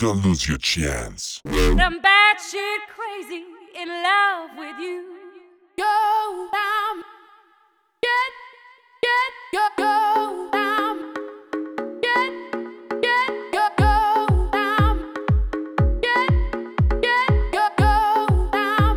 don't lose your chance. I'm batshit crazy in love with you. Go, I'm go, I'm go, I'm go, I'm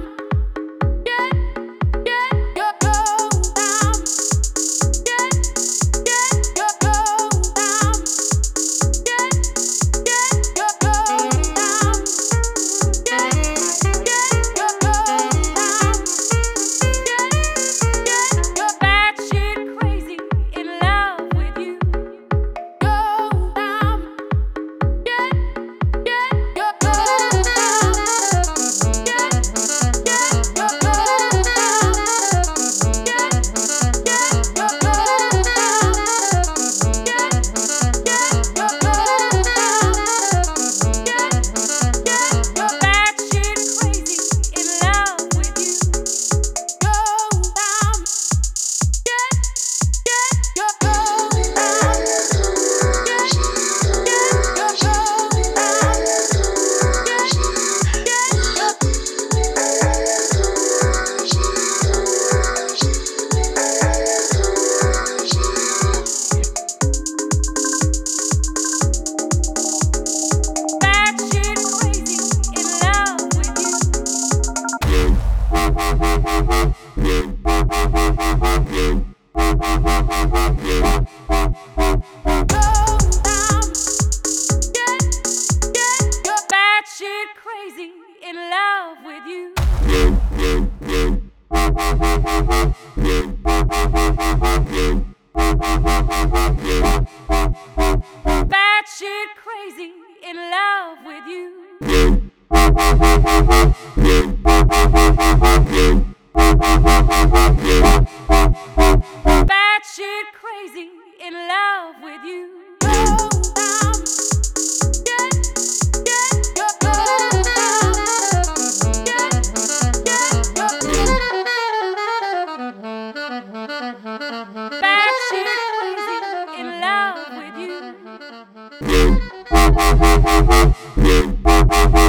crazy in love with you. Batshit crazy in love with you. Batshit crazy in love with you. Batshit crazy in love with you.